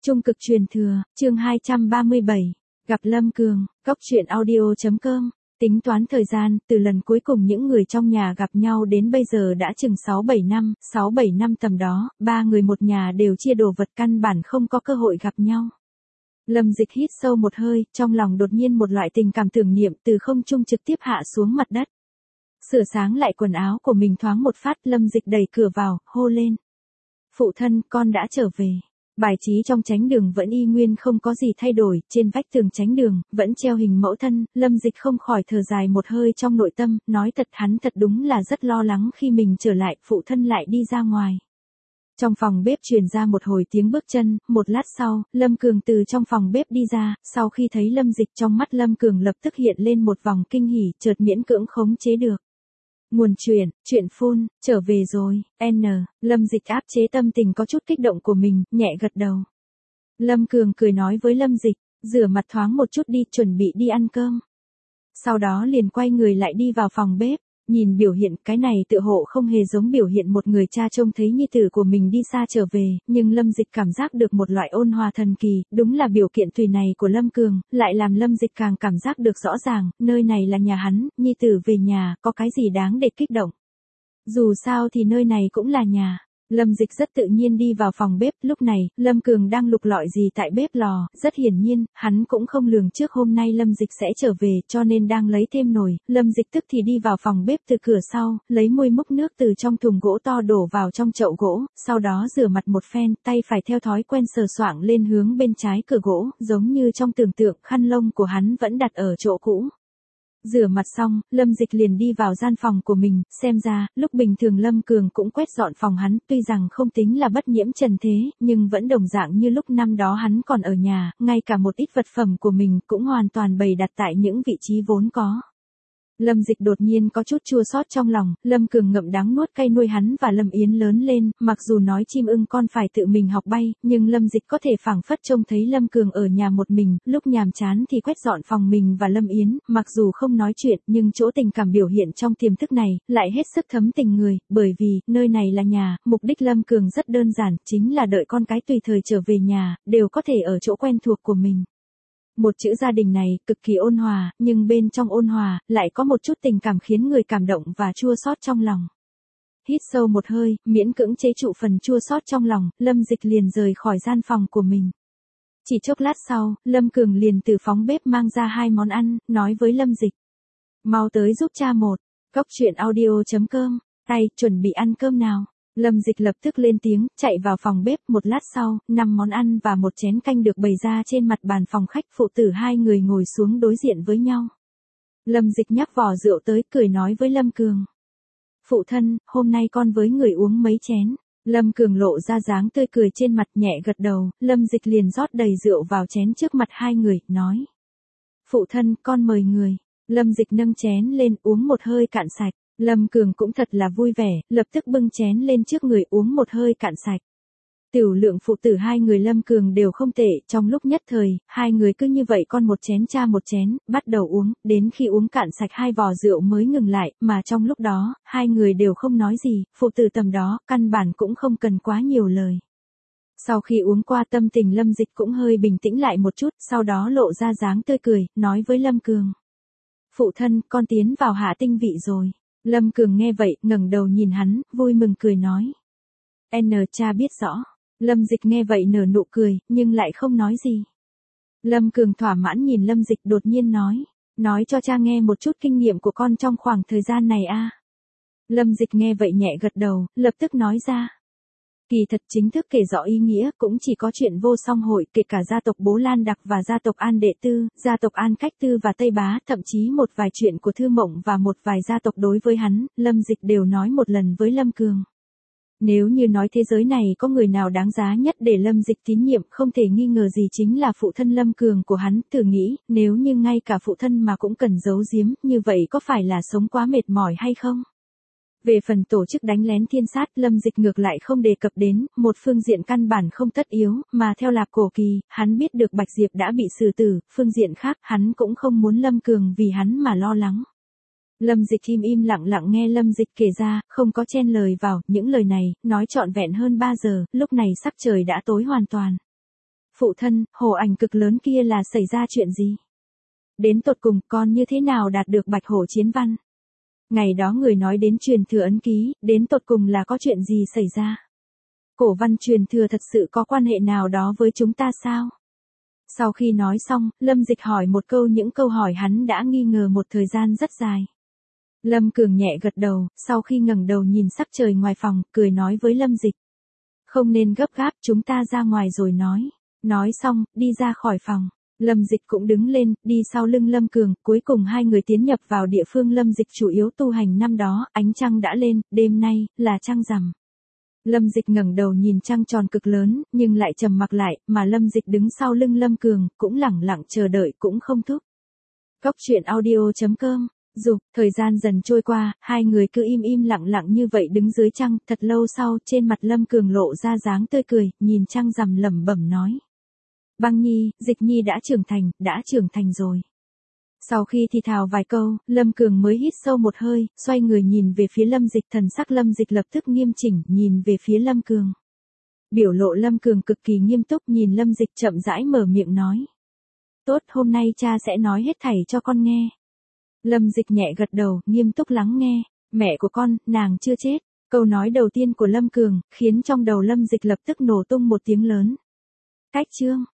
Trung cực truyền thừa, chương 237, gặp Lâm Cường, góc truyện audio.com. Tính toán thời gian, từ lần cuối cùng những người trong nhà gặp nhau đến bây giờ đã chừng 6-7 năm tầm đó, ba người một nhà đều chia đồ vật căn bản không có cơ hội gặp nhau. Lâm Dịch hít sâu một hơi, trong lòng đột nhiên một loại tình cảm tưởng niệm từ không trung trực tiếp hạ xuống mặt đất. Sửa sáng lại quần áo của mình thoáng một phát, Lâm Dịch đẩy cửa vào, hô lên. Phụ thân, con đã trở về. Bài trí trong chánh đường vẫn y nguyên không có gì thay đổi, trên vách tường chánh đường, vẫn treo hình mẫu thân, Lâm Dịch không khỏi thở dài một hơi trong nội tâm, nói thật hắn thật đúng là rất lo lắng khi mình trở lại, phụ thân lại đi ra ngoài. Trong phòng bếp truyền ra một hồi tiếng bước chân, một lát sau, Lâm Cường từ trong phòng bếp đi ra, sau khi thấy Lâm Dịch trong mắt Lâm Cường lập tức hiện lên một vòng kinh hỉ, chợt miễn cưỡng khống chế được. Nguồn chuyện phun, trở về rồi, Lâm Dịch áp chế tâm tình có chút kích động của mình, nhẹ gật đầu. Lâm Cường cười nói với Lâm Dịch, rửa mặt thoáng một chút đi, chuẩn bị đi ăn cơm. Sau đó liền quay người lại đi vào phòng bếp, nhìn biểu hiện cái này tựa hộ không hề giống biểu hiện một người cha trông thấy nhi tử của mình đi xa trở về, nhưng Lâm Dịch cảm giác được một loại ôn hòa thần kỳ, đúng là biểu kiện tùy này của Lâm Cường, lại làm Lâm Dịch càng cảm giác được rõ ràng, nơi này là nhà hắn, nhi tử về nhà, có cái gì đáng để kích động. Dù sao thì nơi này cũng là nhà. Lâm Dịch rất tự nhiên đi vào phòng bếp, lúc này, Lâm Cường đang lục lọi gì tại bếp lò, rất hiển nhiên, hắn cũng không lường trước hôm nay Lâm Dịch sẽ trở về, cho nên đang lấy thêm nồi, Lâm Dịch tức thì đi vào phòng bếp từ cửa sau, lấy muôi múc nước từ trong thùng gỗ to đổ vào trong chậu gỗ, sau đó rửa mặt một phen, tay phải theo thói quen sờ soạng lên hướng bên trái cửa gỗ, giống như trong tưởng tượng, khăn lông của hắn vẫn đặt ở chỗ cũ. Rửa mặt xong, Lâm Dịch liền đi vào gian phòng của mình, xem ra, lúc bình thường Lâm Cường cũng quét dọn phòng hắn, tuy rằng không tính là bất nhiễm trần thế, nhưng vẫn đồng dạng như lúc năm đó hắn còn ở nhà, ngay cả một ít vật phẩm của mình cũng hoàn toàn bày đặt tại những vị trí vốn có. Lâm Dịch đột nhiên có chút chua xót trong lòng, Lâm Cường ngậm đắng nuốt cay nuôi hắn và Lâm Yến lớn lên, mặc dù nói chim ưng con phải tự mình học bay, nhưng Lâm Dịch có thể phảng phất trông thấy Lâm Cường ở nhà một mình, lúc nhàm chán thì quét dọn phòng mình và Lâm Yến, mặc dù không nói chuyện, nhưng chỗ tình cảm biểu hiện trong tiềm thức này, lại hết sức thấm tình người, bởi vì, nơi này là nhà, mục đích Lâm Cường rất đơn giản, chính là đợi con cái tùy thời trở về nhà, đều có thể ở chỗ quen thuộc của mình. Một chữ gia đình này, cực kỳ ôn hòa, nhưng bên trong ôn hòa, lại có một chút tình cảm khiến người cảm động và chua xót trong lòng. Hít sâu một hơi, miễn cưỡng chế trụ phần chua xót trong lòng, Lâm Dịch liền rời khỏi gian phòng của mình. Chỉ chốc lát sau, Lâm Cường liền từ phòng bếp mang ra 2 món ăn, nói với Lâm Dịch. Mau tới giúp cha một, góc truyện audio.com, tay, chuẩn bị ăn cơm nào. Lâm Dịch lập tức lên tiếng, chạy vào phòng bếp, một lát sau, 5 món ăn và một chén canh được bày ra trên mặt bàn phòng khách, phụ tử 2 người ngồi xuống đối diện với nhau. Lâm Dịch nhắc vỏ rượu tới, cười nói với Lâm Cường. Phụ thân, hôm nay con với người uống mấy chén. Lâm Cường lộ ra dáng tươi cười trên mặt, nhẹ gật đầu, Lâm Dịch liền rót đầy rượu vào chén trước mặt 2 người, nói. Phụ thân, con mời người. Lâm Dịch nâng chén lên, uống một hơi cạn sạch. Lâm Cường cũng thật là vui vẻ, lập tức bưng chén lên trước người uống một hơi cạn sạch. Tiểu lượng phụ tử 2 người Lâm Cường đều không tệ, trong lúc nhất thời, 2 người cứ như vậy con một chén cha một chén, bắt đầu uống, đến khi uống cạn sạch 2 vò rượu mới ngừng lại, mà trong lúc đó, 2 người đều không nói gì, phụ tử tầm đó, căn bản cũng không cần quá nhiều lời. Sau khi uống qua tâm tình Lâm Dịch cũng hơi bình tĩnh lại một chút, sau đó lộ ra dáng tươi cười, nói với Lâm Cường. Phụ thân, con tiến vào hạ tinh vị rồi. Lâm Cường nghe vậy, ngẩng đầu nhìn hắn, vui mừng cười nói. Cha biết rõ. Lâm Dịch nghe vậy nở nụ cười, nhưng lại không nói gì. Lâm Cường thỏa mãn nhìn Lâm Dịch đột nhiên nói cho cha nghe một chút kinh nghiệm của con trong khoảng thời gian này a. Lâm Dịch nghe vậy nhẹ gật đầu, lập tức nói ra. Kỳ thật chính thức kể rõ ý nghĩa cũng chỉ có chuyện Vô Song Hội, kể cả gia tộc Bố Lan Đặc và gia tộc An Đệ Tư, gia tộc An Cách Tư và Tây Bá, thậm chí một vài chuyện của Thư Mộng và một vài gia tộc đối với hắn, Lâm Dịch đều nói một lần với Lâm Cường. Nếu như nói thế giới này có người nào đáng giá nhất để Lâm Dịch tín nhiệm, không thể nghi ngờ gì chính là phụ thân Lâm Cường của hắn, thử nghĩ, nếu như ngay cả phụ thân mà cũng cần giấu giếm, như vậy có phải là sống quá mệt mỏi hay không? Về phần tổ chức đánh lén thiên sát, Lâm Dịch ngược lại không đề cập đến, một phương diện căn bản không tất yếu, mà theo Lạp Cổ Kỳ, hắn biết được Bạch Diệp đã bị xử tử, phương diện khác, hắn cũng không muốn Lâm Cường vì hắn mà lo lắng. Lâm Dịch im lặng nghe Lâm Dịch kể ra, không có chen lời vào, những lời này, nói trọn vẹn hơn 3 giờ, lúc này sắc trời đã tối hoàn toàn. Phụ thân, hồ ảnh cực lớn kia là xảy ra chuyện gì? Đến tột cùng con như thế nào đạt được bạch hổ chiến văn? Ngày đó người nói đến truyền thừa ấn ký, đến tột cùng là có chuyện gì xảy ra? Cổ văn truyền thừa thật sự có quan hệ nào đó với chúng ta sao? Sau khi nói xong, Lâm Dịch hỏi một câu những câu hỏi hắn đã nghi ngờ một thời gian rất dài. Lâm Cường nhẹ gật đầu, sau khi ngẩng đầu nhìn sắc trời ngoài phòng, cười nói với Lâm Dịch. Không nên gấp gáp, chúng ta ra ngoài rồi nói. Nói xong, đi ra khỏi phòng. Lâm Dịch cũng đứng lên, đi sau lưng Lâm Cường, cuối cùng hai người tiến nhập vào địa phương Lâm Dịch chủ yếu tu hành năm đó, ánh trăng đã lên, đêm nay, là trăng rằm. Lâm Dịch ngẩng đầu nhìn trăng tròn cực lớn, nhưng lại trầm mặc lại, mà Lâm Dịch đứng sau lưng Lâm Cường, cũng lẳng lặng chờ đợi cũng không thúc. Cốc truyện audio.com. Dù, thời gian dần trôi qua, hai người cứ im lặng lặng như vậy đứng dưới trăng, thật lâu sau, trên mặt Lâm Cường lộ ra dáng tươi cười, nhìn trăng rằm lẩm bẩm nói. Băng Nhi, Dịch Nhi đã trưởng thành rồi. Sau khi thì thào vài câu, Lâm Cường mới hít sâu một hơi, xoay người nhìn về phía Lâm Dịch, thần sắc Lâm Dịch lập tức nghiêm chỉnh, nhìn về phía Lâm Cường. Biểu lộ Lâm Cường cực kỳ nghiêm túc nhìn Lâm Dịch chậm rãi mở miệng nói. Tốt, hôm nay cha sẽ nói hết thảy cho con nghe. Lâm Dịch nhẹ gật đầu, nghiêm túc lắng nghe. Mẹ của con, nàng chưa chết. Câu nói đầu tiên của Lâm Cường, khiến trong đầu Lâm Dịch lập tức nổ tung một tiếng lớn. Cách chương.